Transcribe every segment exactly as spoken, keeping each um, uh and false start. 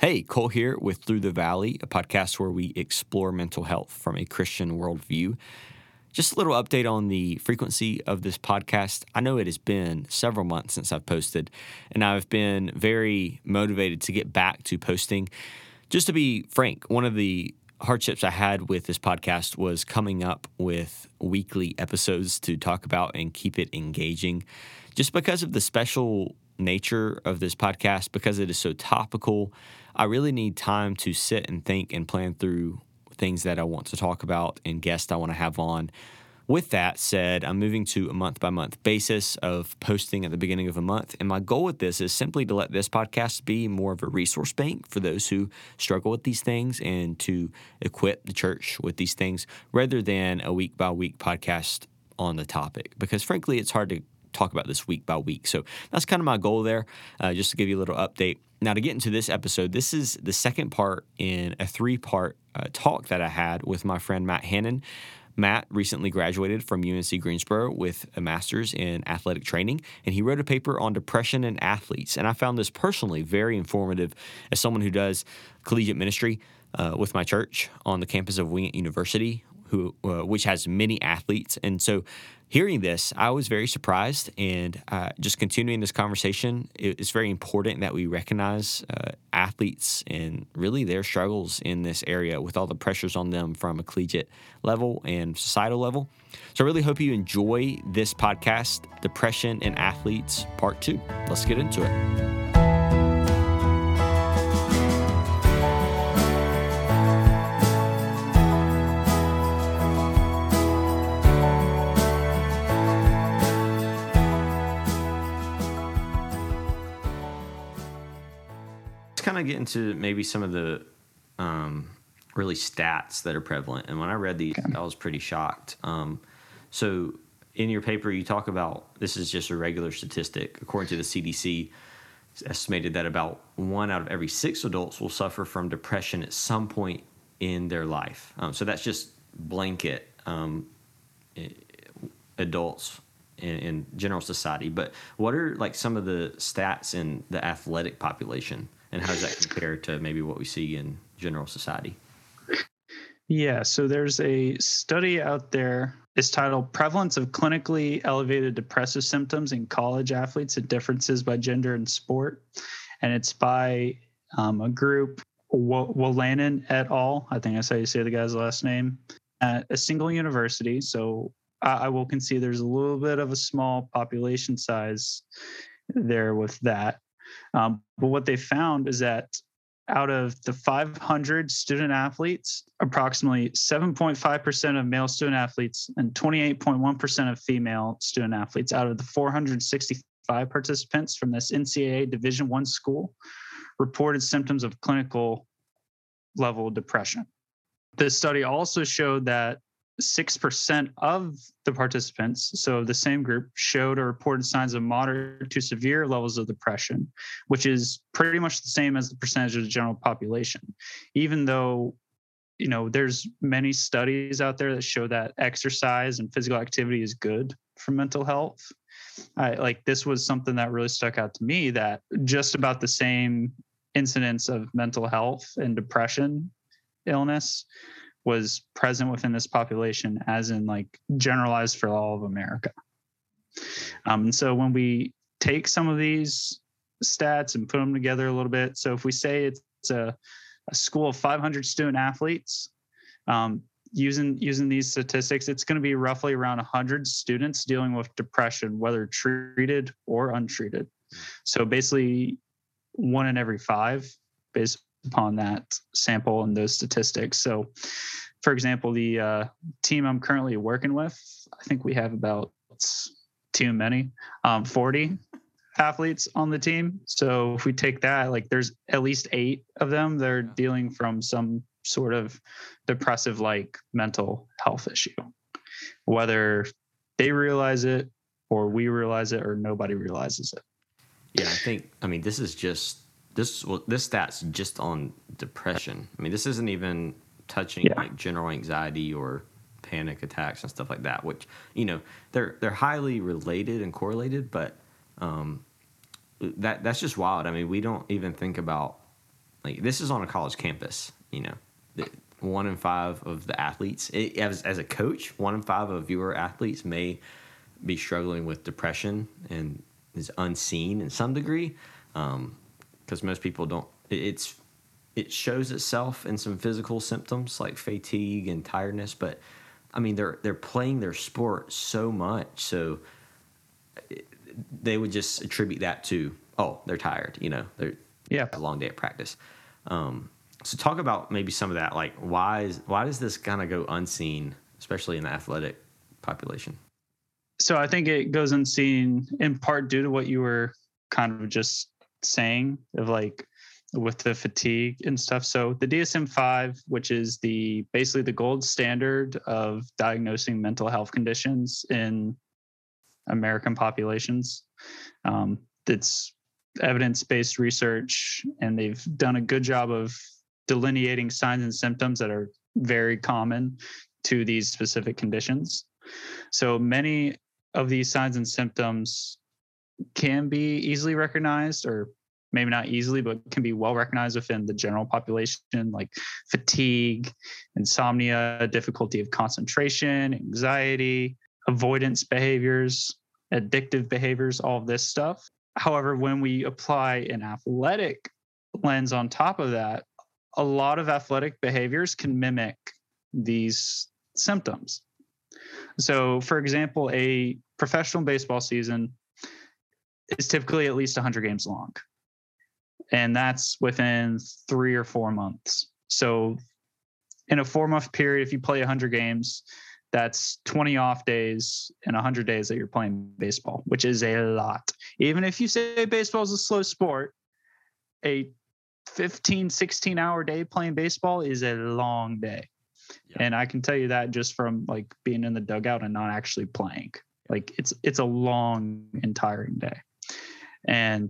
Hey, Cole here with Through the Valley, a podcast where we explore mental health from a Christian worldview. Just a little update on the frequency of this podcast. I know it has been several months since I've posted, and I've been very motivated to get back to posting. Just to be frank, one of the hardships I had with this podcast was coming up with weekly episodes to talk about and keep it engaging. Just because of the special nature of this podcast, because it is so topical, I really need time to sit and think and plan through things that I want to talk about and guests I want to have on. With that said, I'm moving to a month-by-month basis of posting at the beginning of a month, and my goal with this is simply to let this podcast be more of a resource bank for those who struggle with these things and to equip the church with these things rather than a week-by-week podcast on the topic, because frankly, it's hard to talk about this week by week. So that's kind of my goal there, uh, just to give you a little update. Now, to get into this episode, this is the second part in a three-part uh, talk that I had with my friend Matt Hannon. Matt recently graduated from U N C Greensboro with a master's in athletic training, and he wrote a paper on depression in athletes. And I found this personally very informative as someone who does collegiate ministry uh, with my church on the campus of Wingate University, who uh, which has many athletes. And so hearing this, I was very surprised, and uh, just continuing this conversation, it's very important that we recognize uh, athletes and really their struggles in this area with all the pressures on them from a collegiate level and societal level. So I really hope you enjoy this podcast, Depression in Athletes, Part two. Let's get into it. Kind of get into maybe some of the um, really stats that are prevalent. And when I read these, I was pretty shocked. Um, so in your paper, you talk about, this is just a regular statistic. According to the C D C, it's estimated that about one out of every six adults will suffer from depression at some point in their life. Um, so that's just blanket um, adults in, in general society. But what are like some of the stats in the athletic population? And how does that compare to maybe what we see in general society? Yeah, so there's a study out there. It's titled Prevalence of Clinically Elevated Depressive Symptoms in College Athletes and Differences by Gender and Sport. And it's by um, a group, Wolanin et al. I think that's how you say the guy's last name, at a single university. So I, I will concede there's a little bit of a small population size there with that. Um, but what they found is that out of the five hundred student athletes, approximately seven point five percent of male student athletes and twenty-eight point one percent of female student athletes out of the four hundred sixty-five participants from this N C double A Division I school reported symptoms of clinical level depression. This study also showed that six percent of the participants, so the same group, showed or reported signs of moderate to severe levels of depression, which is pretty much the same as the percentage of the general population. Even though, you know, there's many studies out there that show that exercise and physical activity is good for mental health. I, like this was something that really stuck out to me, that just about the same incidence of mental health and depression illness was present within this population as in like generalized for all of America. Um, and so when we take some of these stats and put them together a little bit, so if we say it's a, a school of five hundred student athletes, um, using using these statistics, it's going to be roughly around one hundred students dealing with depression, whether treated or untreated. So basically one in every five based upon that sample and those statistics. So for example, the uh, team I'm currently working with, I think we have about too many, um, forty athletes on the team. So if we take that, like there's at least eight of them that are dealing from some sort of depressive like mental health issue, whether they realize it or we realize it or nobody realizes it. Yeah, I think, I mean, this is just, this well, this stat's just on depression. I mean, this isn't even touching yeah. like general anxiety or panic attacks and stuff like that, which, you know, they're they're highly related and correlated, but um, that that's just wild. I mean, we don't even think about like this is on a college campus, you know, the, one in five of the athletes, it, as, as a coach, one in five of your athletes may be struggling with depression and is unseen in some degree, because um, most people don't. It, it's it shows itself in some physical symptoms like fatigue and tiredness, but I mean they're they're playing their sport so much, so it, they would just attribute that to, oh, they're tired, you know, they're yeah a long day at practice. Um, So talk about maybe some of that, like why is why does this kind of go unseen, especially in the athletic population? So I think it goes unseen in part due to what you were kind of just saying of like with the fatigue and stuff. So the D S M five, which is the basically the gold standard of diagnosing mental health conditions in American populations, um, it's evidence-based research, and they've done a good job of delineating signs and symptoms that are very common to these specific conditions. So many of these signs and symptoms can be easily recognized, or maybe not easily, but can be well recognized within the general population, like fatigue, insomnia, difficulty of concentration, anxiety, avoidance behaviors, addictive behaviors, all of this stuff. However, when we apply an athletic lens on top of that, a lot of athletic behaviors can mimic these symptoms. So, for example, a professional baseball season is typically at least one hundred games long, and that's within three or four months. So, in a four-month period, if you play one hundred games, that's twenty off days and one hundred days that you're playing baseball, which is a lot. Even if you say baseball is a slow sport, a fifteen, sixteen hour day playing baseball is a long day. Yeah. And I can tell you that just from like being in the dugout and not actually playing. Like it's it's a long and tiring day. And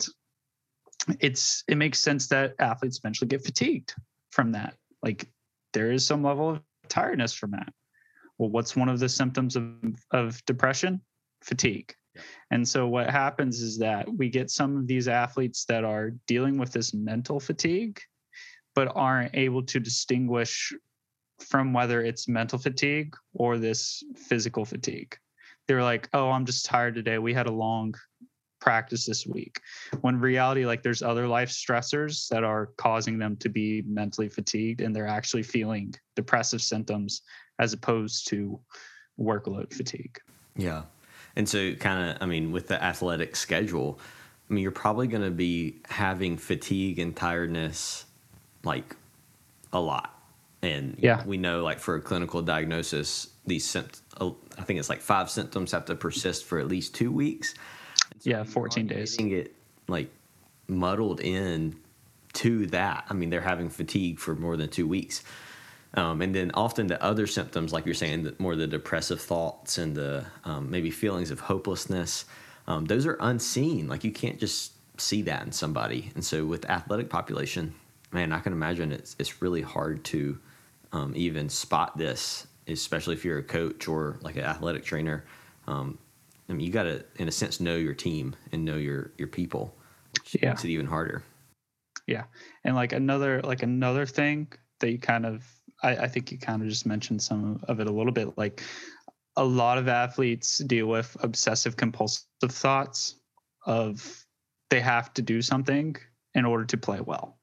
it's it makes sense that athletes eventually get fatigued from that. Like there is some level of tiredness from that. Well, what's one of the symptoms of, of depression? Fatigue. Yeah. And so what happens is that we get some of these athletes that are dealing with this mental fatigue, but aren't able to distinguish from whether it's mental fatigue or this physical fatigue. They're like, oh, I'm just tired today. We had a long practice this week. When in reality, like there's other life stressors that are causing them to be mentally fatigued, and they're actually feeling depressive symptoms as opposed to workload fatigue. Yeah. And so kind of, I mean, with the athletic schedule, I mean, you're probably going to be having fatigue and tiredness like a lot. And yeah. we know like for a clinical diagnosis, these symptoms, I think it's like five symptoms have to persist for at least two weeks. So yeah, fourteen days. Getting it like muddled in to that. I mean, they're having fatigue for more than two weeks. Um, and then often the other symptoms, like you're saying, the, more the depressive thoughts and the um, maybe feelings of hopelessness, um, those are unseen. Like you can't just see that in somebody. And so with the athletic population, man, I can imagine it's it's really hard to um, even spot this, especially if you're a coach or like an athletic trainer. Um, I mean, you got to, in a sense, know your team and know your your people, which yeah. makes it even harder. Yeah, and like another like another thing that you kind of, I, I think you kind of just mentioned some of it a little bit. Like a lot of athletes deal with obsessive compulsive thoughts of they have to do something in order to play well,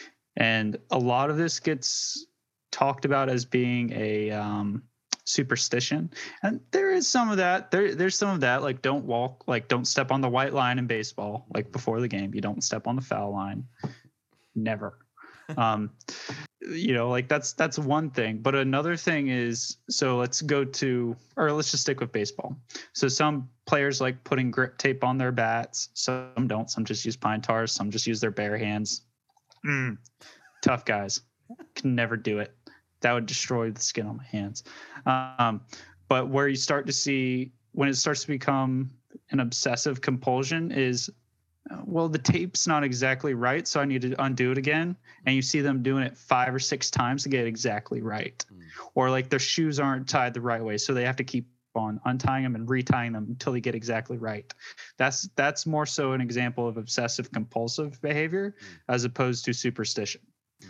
and a lot of this gets talked about as being a um, superstition, and there is some of that. There, there's some of that. Like, don't walk, like, don't step on the white line in baseball. Like before the game, you don't step on the foul line. Never. um, you know, like that's that's one thing. But another thing is, so let's go to, or let's just stick with baseball. So some players like putting grip tape on their bats. Some don't. Some just use pine tars. Some just use their bare hands. Mm, tough guys. Can never do it. That would destroy the skin on my hands. Um, but where you start to see when it starts to become an obsessive compulsion is, well, the tape's not exactly right, so I need to undo it again. And you see them doing it five or six times to get it exactly right. Mm. Or like their shoes aren't tied the right way, so they have to keep on untying them and retying them until they get exactly right. That's that's more so an example of obsessive compulsive behavior mm. as opposed to superstition.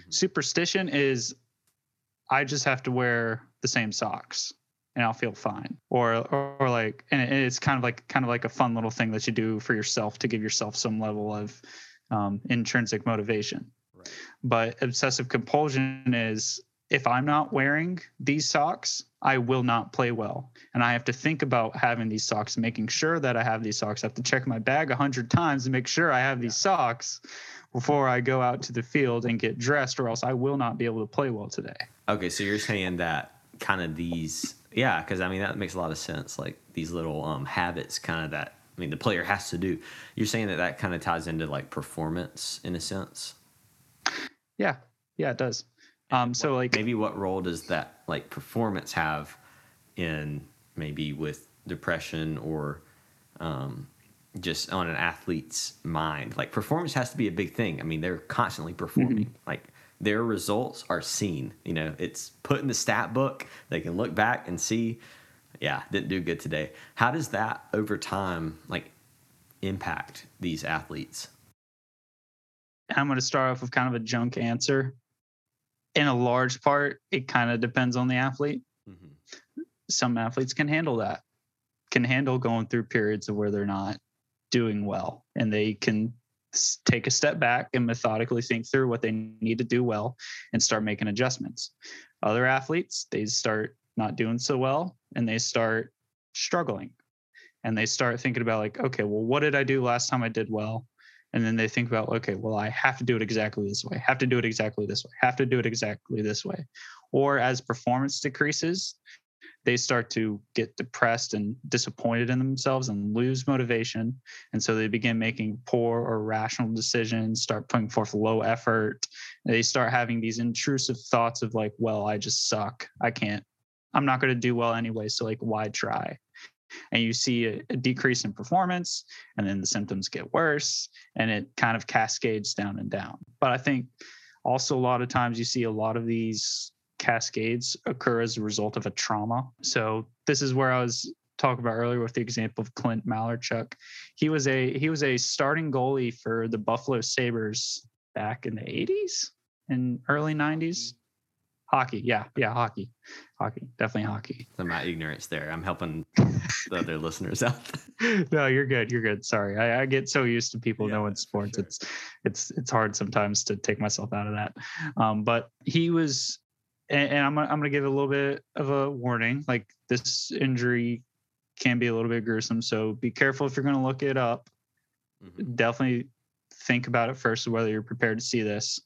Superstition is I just have to wear the same socks and I'll feel fine. Or, or, or like, and it's kind of like, kind of like a fun little thing that you do for yourself to give yourself some level of um, intrinsic motivation. Right. But obsessive compulsion is if I'm not wearing these socks, I will not play well. And I have to think about having these socks and making sure that I have these socks. I have to check my bag a hundred times and make sure I have these socks before I go out to the field and get dressed, or else I will not be able to play well today. Okay, so you're saying that kind of these, yeah, because I mean, that makes a lot of sense. Like these little um, habits kind of that, I mean, the player has to do. You're saying that that kind of ties into like performance in a sense? Yeah, yeah, it does. Um, so what, like maybe what role does that like performance have in maybe with depression or um, just on an athlete's mind? Like performance has to be a big thing. I mean, they're constantly performing. Mm-hmm. Like their results are seen. You know, it's put in the stat book. They can look back and see, yeah, didn't do good today. How does that over time like impact these athletes? I'm going to start off with kind of a junk answer. In a large part, it kind of depends on the athlete. Mm-hmm. Some athletes can handle that, can handle going through periods of where they're not doing well, and they can take a step back and methodically think through what they need to do well and start making adjustments. Other athletes, they start not doing so well and they start struggling, and they start thinking about like, okay, well, what did I do last time I did well? And then they think about, okay, well, I have to do it exactly this way, have to do it exactly this way, have to do it exactly this way. Or as performance decreases, they start to get depressed and disappointed in themselves and lose motivation. And so they begin making poor or irrational decisions, start putting forth low effort. They start having these intrusive thoughts of like, well, I just suck. I can't, I'm not going to do well anyway. So like, why try? And you see a, a decrease in performance, and then the symptoms get worse, and it kind of cascades down and down. But I think also a lot of times you see a lot of these cascades occur as a result of a trauma. So this is where I was talking about earlier with the example of Clint Malarchuk. He was a he was a starting goalie for the Buffalo Sabres back in the eighties and early nineties. Hockey, yeah, yeah, hockey, hockey, definitely hockey. So my ignorance there. I'm helping the other listeners out. No, you're good. You're good. Sorry, I, I get so used to people yeah, knowing sports. Sure. It's it's it's hard sometimes to take myself out of that. Um, but he was, and, and I'm gonna, I'm gonna give a little bit of a warning. Like this injury can be a little bit gruesome, so be careful if you're gonna look it up. Mm-hmm. Definitely think about it first, whether you're prepared to see this.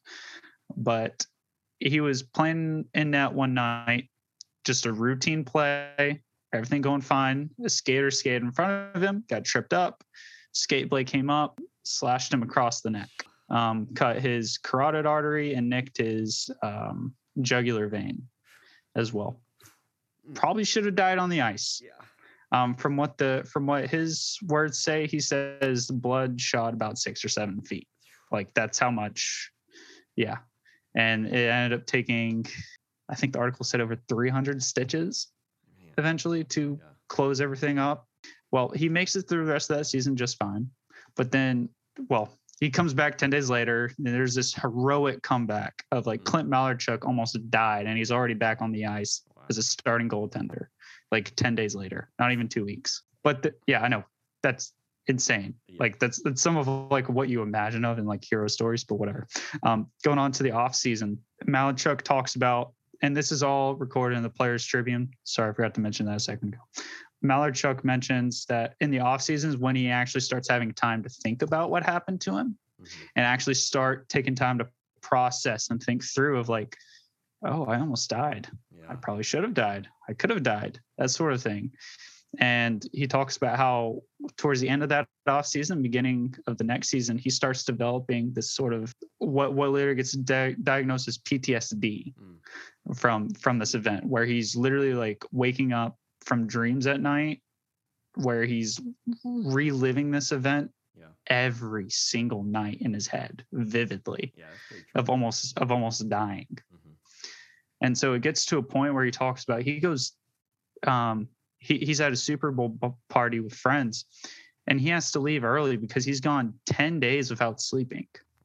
But he was playing in net one night, just a routine play, everything going fine. A skater skated in front of him, got tripped up. Skate blade came up, slashed him across the neck, um, cut his carotid artery and nicked his um, jugular vein as well. Probably should have died on the ice. Yeah. Um, from what the from what his words say, he says the blood shot about six or seven feet. Like that's how much. Yeah. And it ended up taking, I think the article said over three hundred stitches Man. eventually to yeah. close everything up. Well, he makes it through the rest of that season just fine. But then, well, he comes back ten days later, and there's this heroic comeback of like mm-hmm. Clint Malarchuk almost died, and he's already back on the ice wow. as a starting goaltender, like ten days later, not even two weeks. But the, yeah, I know that's insane. Yeah. Like that's that's some of like what you imagine of in like hero stories, but whatever. Um, going on to the off season, Malarchuk talks about, and this is all recorded in the Players Tribune. Sorry, I forgot to mention that a second ago. Malarchuk mentions that in the off seasons when he actually starts having time to think about what happened to him mm-hmm. and actually start taking time to process and think through of like, oh, I almost died. Yeah. I probably should have died. I could have died. That sort of thing. And he talks about how towards the end of that off season, beginning of the next season, he starts developing this sort of what, what later gets di- diagnosed as P T S D mm. from, from this event, where he's literally like waking up from dreams at night where he's reliving this event yeah. every single night in his head vividly yeah, of almost, of almost dying. Mm-hmm. And so it gets to a point where he talks about, he goes, um, He, he's at a Super Bowl party with friends, and he has to leave early because he's gone ten days without sleeping. Wow.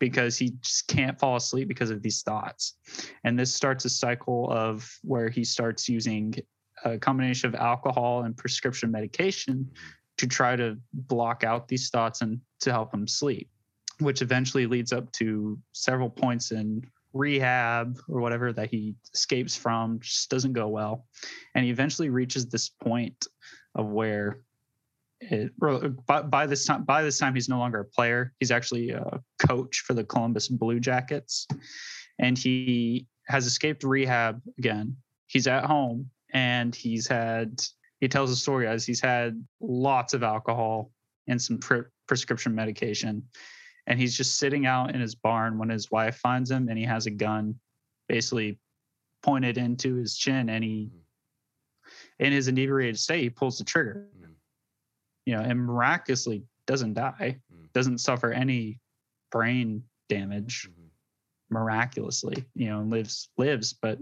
because he just can't fall asleep because of these thoughts. And this starts a cycle of where he starts using a combination of alcohol and prescription medication to try to block out these thoughts and to help him sleep, which eventually leads up to several points in rehab or whatever that he escapes from, just doesn't go well. And he eventually reaches this point of where it, by, by this time, by this time, he's no longer a player. He's actually a coach for the Columbus Blue Jackets. And he has escaped rehab again. He's at home and he's had, he tells a story as he's had lots of alcohol and some pre- prescription medication. And he's just sitting out in his barn when his wife finds him, and he has a gun basically pointed into his chin, and he, in his inebriated state, he pulls the trigger, mm. you know, and miraculously doesn't die, mm. doesn't suffer any brain damage, mm-hmm. miraculously, you know, and lives, lives. But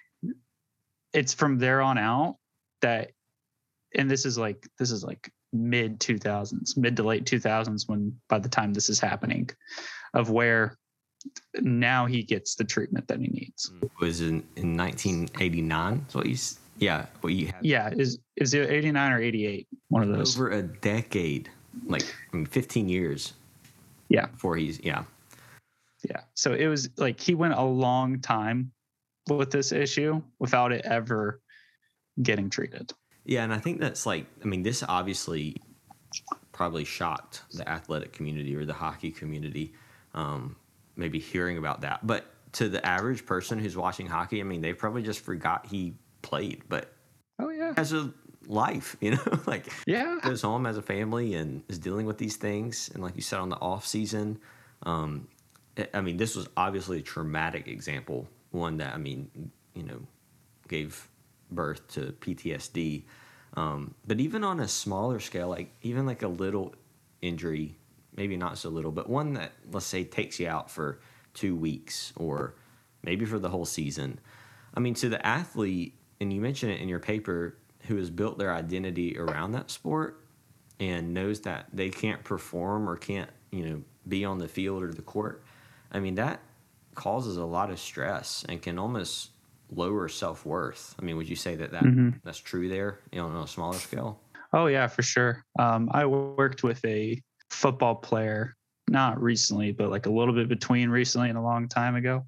it's from there on out that, and this is like, this is like, mid two thousands, mid to late two thousands, when by the time this is happening, of where now he gets the treatment that he needs. It was in, in nineteen eighty-nine. So what you, yeah, what you had. Yeah, is is it eighty-nine or eighty-eight? One of those. Over a decade, like I mean, fifteen years. Yeah. Before he's yeah. Yeah. So it was like he went a long time with this issue without it ever getting treated. Yeah, and I think that's like, I mean, this obviously probably shocked the athletic community or the hockey community, um, maybe hearing about that. But to the average person who's watching hockey, I mean, they probably just forgot he played. But oh yeah, has a life, you know, like yeah, goes home as a family and is dealing with these things. And like you said, on the off season, um, I mean, this was obviously a traumatic example, one that I mean, you know, gave birth to P T S D. Um, but even on a smaller scale, like even like a little injury, maybe not so little, but one that, let's say, takes you out for two weeks or maybe for the whole season. I mean, to the athlete, and you mentioned it in your paper, who has built their identity around that sport and knows that they can't perform or can't, you know, be on the field or the court. I mean, that causes a lot of stress and can almost lower self-worth. I mean, would you say that, that mm-hmm. that's true there, you know, on a smaller scale? Oh yeah, for sure. Um, I worked with a football player, not recently, but like a little bit between recently and a long time ago,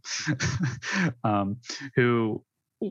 um, who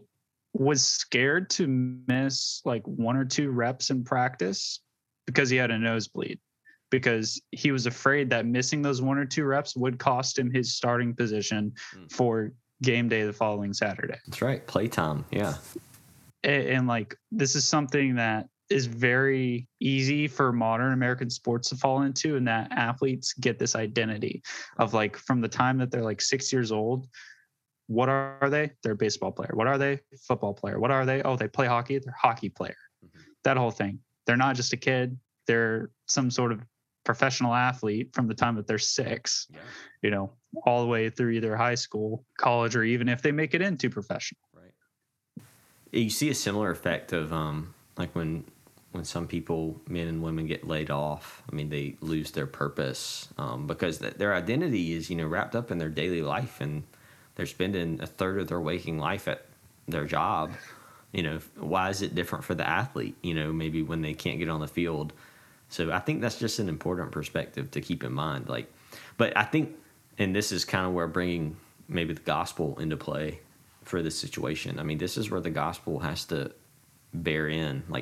was scared to miss like one or two reps in practice because he had a nosebleed, because he was afraid that missing those one or two reps would cost him his starting position mm. for game day the following Saturday. That's right. Playtime. Yeah. And, and like, this is something that is very easy for modern American sports to fall into, and that athletes get this identity of like, from the time that they're like six years old, what are they? They're a baseball player. What are they? Football player. What are they? Oh, they play hockey. They're a hockey player. Mm-hmm. That whole thing. They're not just a kid. They're some sort of professional athlete from the time that they're six, yeah. you know, all the way through either high school, college, or even if they make it into professional. Right. You see a similar effect of um, like when when some people, men and women, get laid off. I mean, they lose their purpose um, because th- their identity is, you know, wrapped up in their daily life, and they're spending a third of their waking life at their job. You know, why is it different for the athlete? You know, maybe when they can't get on the field. So I think that's just an important perspective to keep in mind. Like, but I think, and this is kind of where bringing maybe the gospel into play for this situation. I mean, this is where the gospel has to bear in. Like,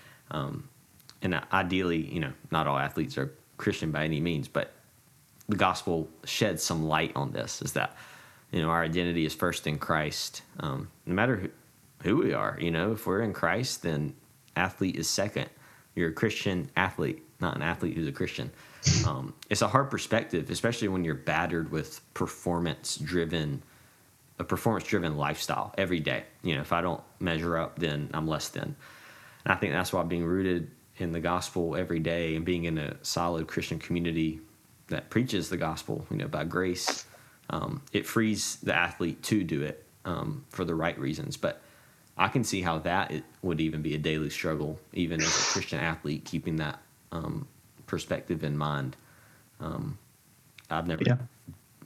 um, and ideally, you know, not all athletes are Christian by any means, but the gospel sheds some light on this. Is that, you know, our identity is first in Christ. Um, no matter who, who we are, you know, if we're in Christ, then athlete is second. You're a Christian athlete, not an athlete who's a Christian. Um, it's a hard perspective, especially when you're battered with performance-driven, a performance-driven lifestyle every day. You know, if I don't measure up, then I'm less than. And I think that's why being rooted in the gospel every day and being in a solid Christian community that preaches the gospel, you know, by grace, um, it frees the athlete to do it um, for the right reasons. But I can see how that it would even be a daily struggle, even as a Christian athlete, keeping that um, perspective in mind. Um, I've never yeah.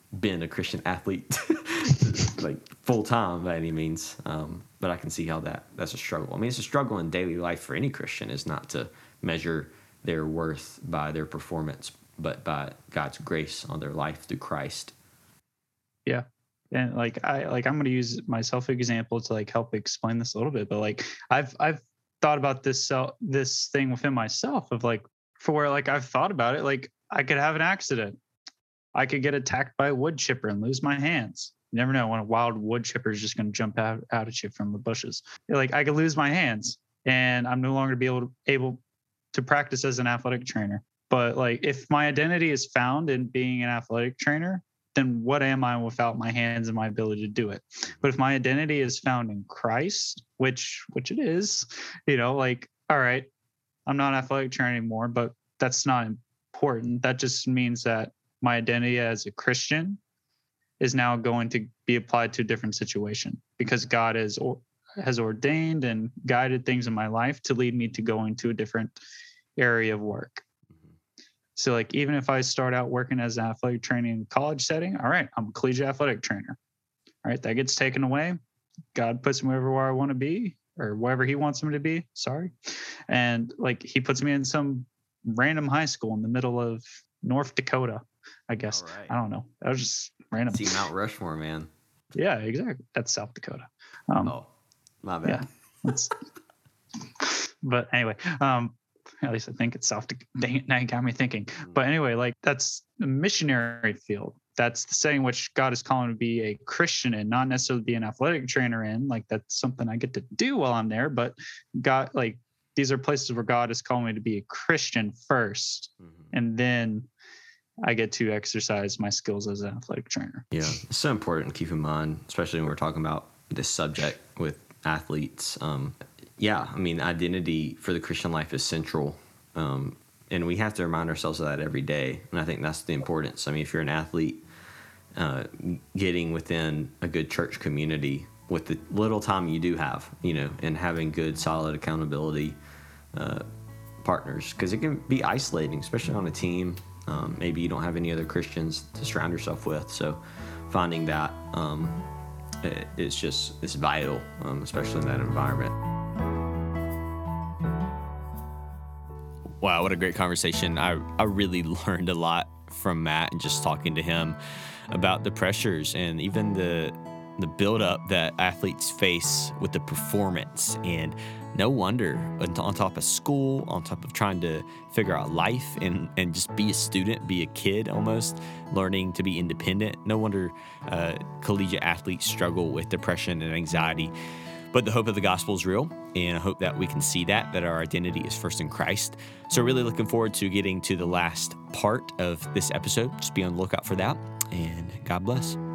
been a Christian athlete like full time by any means. Um, but I can see how that that's a struggle. I mean, it's a struggle in daily life for any Christian, is not to measure their worth by their performance, but by God's grace on their life through Christ. Yeah. And like, I, like, I'm going to use myself as an example to like help explain this a little bit, but like, I've, I've thought about this, so this thing within myself of like, for where like, I've thought about it, like I could have an accident. I could get attacked by a wood chipper and lose my hands. You never know when a wild wood chipper is just going to jump out, out at you from the bushes. Like I could lose my hands and I'm no longer be able to, able to practice as an athletic trainer. But like, if my identity is found in being an athletic trainer, then what am I without my hands and my ability to do it? But if my identity is found in Christ, which, which it is, you know, like, all right, I'm not an athletic trainer anymore, but that's not important. That just means that my identity as a Christian is now going to be applied to a different situation because God is or, has ordained and guided things in my life to lead me to go into a different area of work. So like, even if I start out working as an athletic training in a college setting, all right, I'm a collegiate athletic trainer. All right, that gets taken away. God puts me wherever I want to be or wherever he wants me to be. Sorry. And like, he puts me in some random high school in the middle of North Dakota, I guess. Right. I don't know. That was just random. See Mount Rushmore, man. Yeah, exactly. That's South Dakota. Um, oh, my bad. Yeah, but anyway, um, at least I think it's South Dakota. Dang it, now you got me thinking. But anyway, like that's the missionary field. That's the setting which God is calling to be a Christian in, not necessarily be an athletic trainer in. Like that's something I get to do while I'm there. But God, like these are places where God is calling me to be a Christian first, mm-hmm. and then I get to exercise my skills as an athletic trainer. Yeah, it's so important to keep in mind, especially when we're talking about this subject with athletes. Um, yeah, I mean, identity for the Christian life is central, um, and we have to remind ourselves of that every day. And I think that's the importance. I mean, if you're an athlete, uh, getting within a good church community with the little time you do have, you know, and having good, solid accountability uh, partners, because it can be isolating, especially on a team. Um, maybe you don't have any other Christians to surround yourself with. So finding that um, it, it's just, it's vital, um, especially in that environment. Wow, what a great conversation. I, I really learned a lot from Matt and just talking to him about the pressures and even the the buildup that athletes face with the performance. And no wonder, on top of school, on top of trying to figure out life and, and just be a student, be a kid almost, learning to be independent, no wonder uh, collegiate athletes struggle with depression and anxiety. But the hope of the gospel is real, and I hope that we can see that, that our identity is first in Christ. So really looking forward to getting to the last part of this episode. Just be on the lookout for that, and God bless.